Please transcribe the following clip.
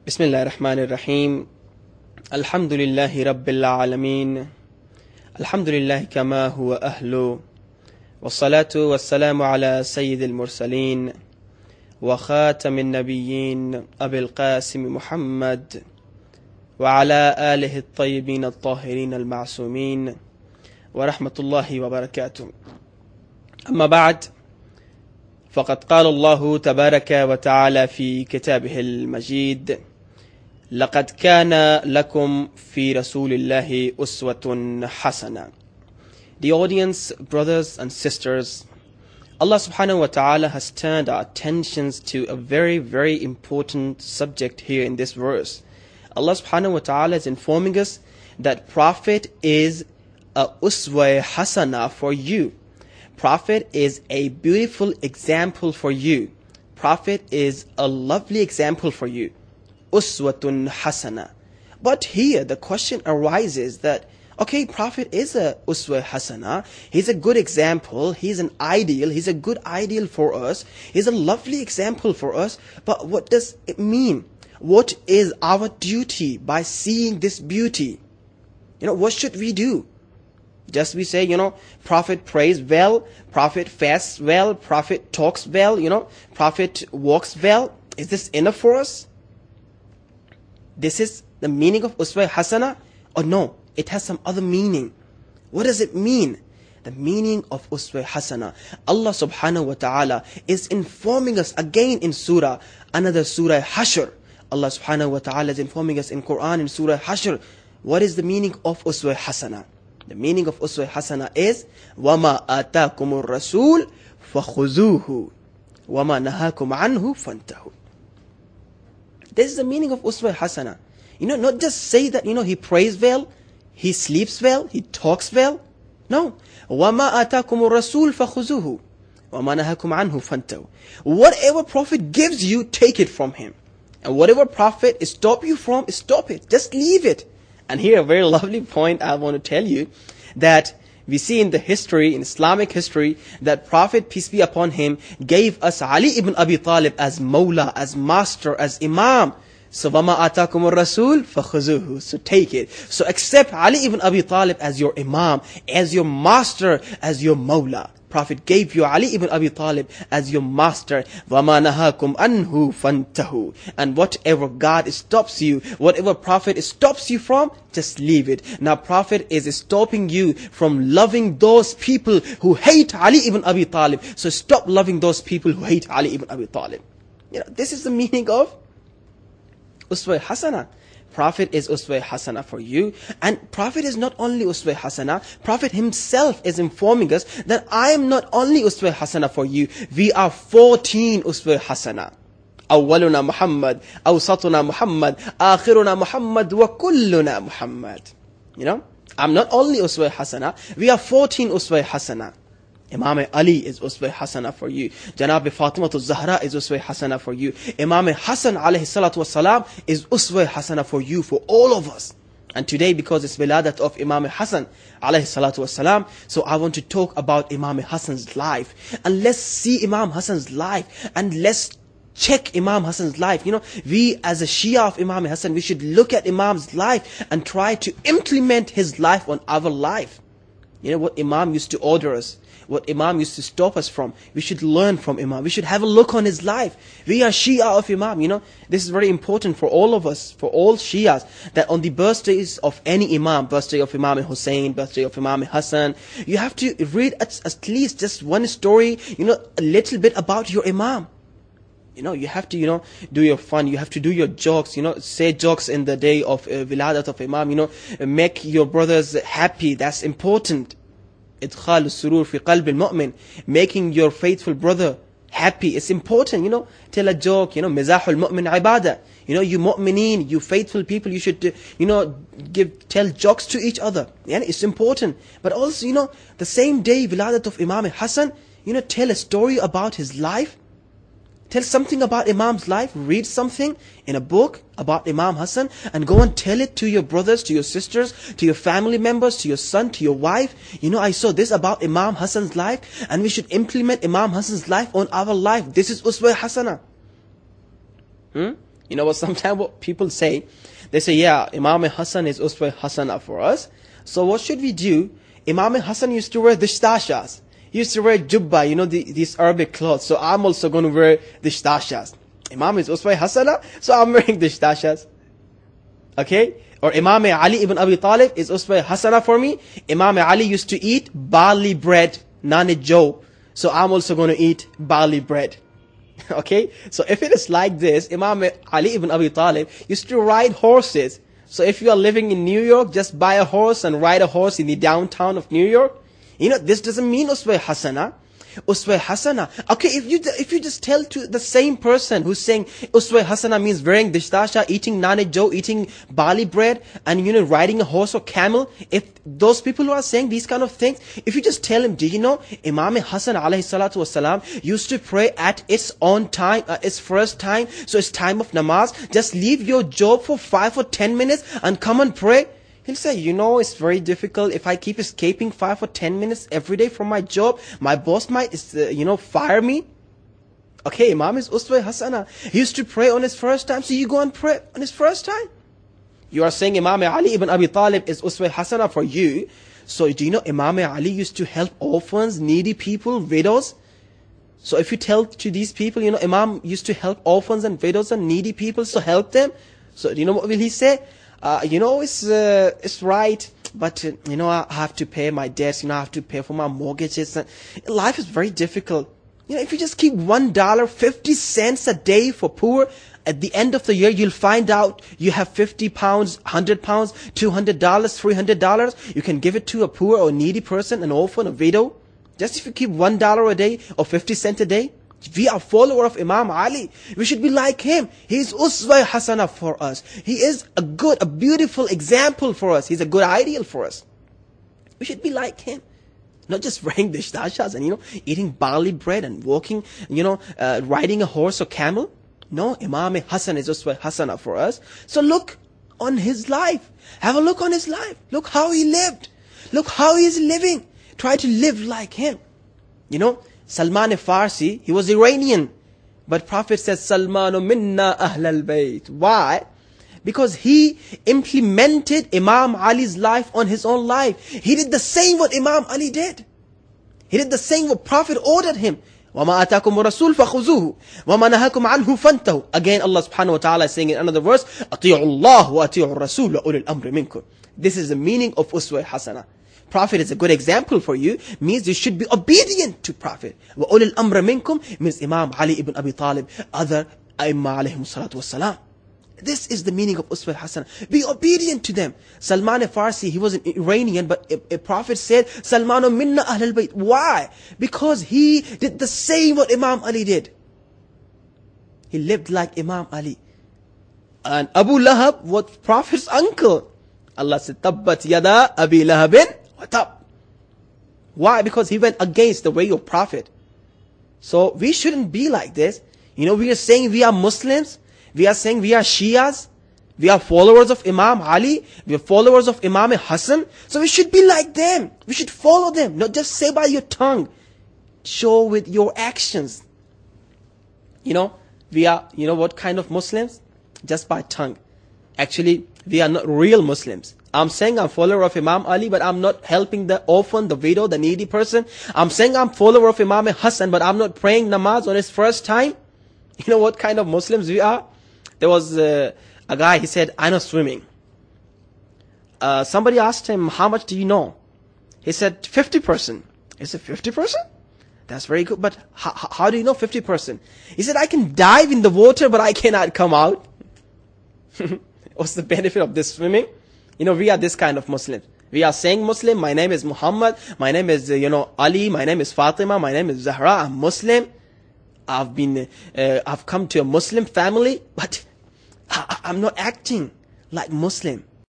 بسم الله الرحمن الرحيم الحمد لله رب العالمين الحمد لله كما هو أهله والصلاة والسلام على سيد المرسلين وخاتم النبيين أبي القاسم محمد وعلى آله الطيبين الطاهرين المعصومين ورحمة الله وبركاته. أما بعد، فقد قال الله تبارك وتعالى في كتابه المجيد: لقد كان لكم في رسول الله أسوة حسنة. The audience, brothers and sisters, Allah subhanahu wa ta'ala has turned our attentions to a very, very important subject here in this verse. Allah subhanahu wa ta'ala is informing us that Prophet is a uswa hasana for you. Prophet is a beautiful example for you. Prophet is a lovely example for you. Uswatun hasana. But here the question arises that, okay, Prophet is a uswa hasana. He's a good example. He's an ideal. He's a good ideal for us. He's a lovely example for us. But what does it mean? What is our duty by seeing this beauty? What should we do? Just we say, Prophet prays well, Prophet fasts well, Prophet talks well, Prophet walks well. Is this enough for us? This is the meaning of uswa hasana? Or no, it has some other meaning. What does it mean? The meaning of uswa hasana. Allah subhanahu wa ta'ala is informing us again in another surah Hashr. Allah subhanahu wa ta'ala is informing us in Quran in surah Hashr. What is the meaning of uswa hasana? The meaning of uswa hasana is وَمَا آتَاكُمُ الرَّسُولُ فَخُذُوهُ وَمَا نَهَاكُمْ عَنْهُ فَانْتَهُ. This is the meaning of uswa hasana. Not just say that, he prays well, he sleeps well, he talks well. No. وَمَا آتَاكُمُ الرَّسُولُ فَخُذُوهُ وَمَا نَهَاكُمْ عَنْهُ فَانْتَهُ. Whatever Prophet gives you, take it from him. And whatever Prophet stop you from, stop it. Just leave it. And here a very lovely point I want to tell you, that we see in the history, in Islamic history, that Prophet, peace be upon him, gave us Ali ibn Abi Talib as Mawla, as Master, as Imam. So, وَمَا آتَاكُمُ الرَّسُولُ فَخُذُوهُ. So take it. So accept Ali ibn Abi Talib as your Imam, as your Master, as your Mawla. Prophet gave you Ali ibn Abi Talib as your master. وَمَا نَهَاكُمْ أَنْهُ فَانْتَهُ. And whatever God stops you, whatever Prophet stops you from, just leave it. Now Prophet is stopping you from loving those people who hate Ali ibn Abi Talib. So stop loving those people who hate Ali ibn Abi Talib. This is the meaning of uswa hasana. Prophet is uswa hasana for you. And Prophet is not only uswa hasana, Prophet himself is informing us that I am not only uswa hasana for you, we are 14 uswa hasana. أولنا محمد أوسطنا محمد آخرنا محمد وكلنا محمد. I'm not only uswa hasana, we are 14 uswa hasana. Imam Ali is uswa hasana for you. Janab Fatima Zahra is uswa hasana for you. Imam Hassan alayhi salatu wasalam is uswa hasana for you, for all of us. And today, because it's wiladat of Imam Hassan alayhi salatu wasalam, so I want to talk about Imam Hassan's life. And let's see Imam Hassan's life, and let's check Imam Hassan's life. We as a Shia of Imam Hassan, we should look at Imam's life and try to implement his life on our life. What Imam used to order us, what Imam used to stop us from, we should learn from Imam. We should have a look on his life. We are Shia of Imam. This is very important for all of us, for all Shias, that on the birthdays of any Imam, birthday of Imam Hussein, birthday of Imam Hassan, you have to read at least just one story, a little bit about your Imam. You have to, do your fun. You have to do your jokes, say jokes in the day of Wiladat of Imam, make your brothers happy. That's important. إدخال السرور في قلب المؤمن. Making your faithful brother happy. It's important, Tell a joke, مزاح المؤمن عبادة. You mu'mineen, you faithful people, you should, tell jokes to each other. It's important. But also, the same day, Wiladat of Imam Hassan, tell a story about his life. Tell something about Imam's life. Read something in a book about Imam Hassan and go and tell it to your brothers, to your sisters, to your family members, to your son, to your wife. I saw this about Imam Hassan's life, and we should implement Imam Hassan's life on our life. This is uswa hasana. You know what, sometimes what people say, they say, yeah, Imam Hassan is Uswa Hasana for us. So what should we do? Imam Hassan used to wear dishtashas. He used to wear jubba, you know, these Arabic clothes. So I'm also going to wear dishtashas. Imam is Uswa Hasana, so I'm wearing dishtashas. Okay? Or Imam Ali ibn Abi Talib is Uswa Hasana for me. Imam Ali used to eat barley bread, naan jo. So I'm also going to eat barley bread. Okay? So if it is like this, Imam Ali ibn Abi Talib used to ride horses. So if you are living in New York, just buy a horse and ride a horse in the downtown of New York. You know, this doesn't mean Uswa Hasana. Uswa Hasana. Okay, if you just tell to the same person who's saying Uswa Hasana means wearing dishtasha, eating naan jo, eating barley bread, and you know, riding a horse or camel, if those people who are saying these kind of things, if you just tell him, do you know Imam Hassan alayhi salatu wasalam used to pray at its own time, its first time, so it's time of namaz, just leave your job for 5 or 10 minutes and come and pray. He'll say, you know, it's very difficult. If I keep escaping 5 or 10 minutes every day from my job, my boss might, fire me. Okay, Imam is Uswa Hasana. He used to pray on his first time, so you go and pray on his first time. You are saying Imam Ali ibn Abi Talib is Uswa Hasana for you. So do you know Imam Ali used to help orphans, needy people, widows? So if you tell to these people, you know, Imam used to help orphans and widows and needy people, so help them. So do you know what will he say? It's right, but I have to pay my debts, I have to pay for my mortgages. Life is very difficult. If you just keep $1, 50 cents a day for poor, at the end of the year, you'll find out you have 50 pounds, 100 pounds, $200, $300. You can give it to a poor or needy person, an orphan, a widow. Just if you keep $1 a day or 50 cents a day. We are follower of Imam Ali. We should be like him. He is Uswa Hasana for us. He is a beautiful example for us. He's a good ideal for us. We should be like him. Not just wearing dishtashas and, eating barley bread and walking, riding a horse or camel. No, Imam Hassan is Uswa Hasana for us. So look on his life. Have a look on his life. Look how he lived. Look how he is living. Try to live like him. Salman Farsi, he was Iranian. But Prophet says, Salmanu minna ahlal bayt. Why? Because he implemented Imam Ali's life on his own life. He did the same what Imam Ali did. He did the same what Prophet ordered him. وَمَا أَتَاكُمُ الرَّسُولُ فَخُذُوهُ وَمَا نَهَاكُمْ عَنْهُ فَانْتَهُ. Again, Allah subhanahu wa ta'ala is saying in another verse, أَطِيعُوا اللَّهُ وَأَطِيعُوا الرَّسُولُ وَأُولِي الْأَمْرِ مِنْكُمْ. This is the meaning of Uswa Hasana. Prophet is a good example for you, means you should be obedient to Prophet. وَأُولِي الْأَمْرِ مِنْكُمْ means Imam Ali ibn Abi Talib, other Aimma alayhim salatu wassalam. This is the meaning of Uswa Hasana. Be obedient to them. Salman Farsi, he was an Iranian, but a Prophet said, Salmanu minna ahlal bayt. Why? Because he did the same what Imam Ali did. He lived like Imam Ali. And Abu Lahab was Prophet's uncle. Allah said, Tabbat yada Abi Lahabin wa tab. Why? Because he went against the way of Prophet. So we shouldn't be like this. We are saying we are Muslims. We are saying we are Shias. We are followers of Imam Ali. We are followers of Imam Hassan. So we should be like them. We should follow them. Not just say by your tongue. Show with your actions. We are, what kind of Muslims? Just by tongue. Actually, we are not real Muslims. I'm saying I'm follower of Imam Ali, but I'm not helping the orphan, the widow, the needy person. I'm saying I'm follower of Imam Hassan, but I'm not praying namaz on his first time. You know what kind of Muslims we are? There was a guy, he said, I know swimming. Somebody asked him, how much do you know? He said, 50%. He said, 50%? That's very good, but how do you know 50%? He said, I can dive in the water, but I cannot come out. What's the benefit of this swimming? We are this kind of Muslims. We are saying Muslim, my name is Muhammad, my name is, Ali, my name is Fatima, my name is Zahra, I'm Muslim. I've come to a Muslim family, but I'm not acting like Muslim.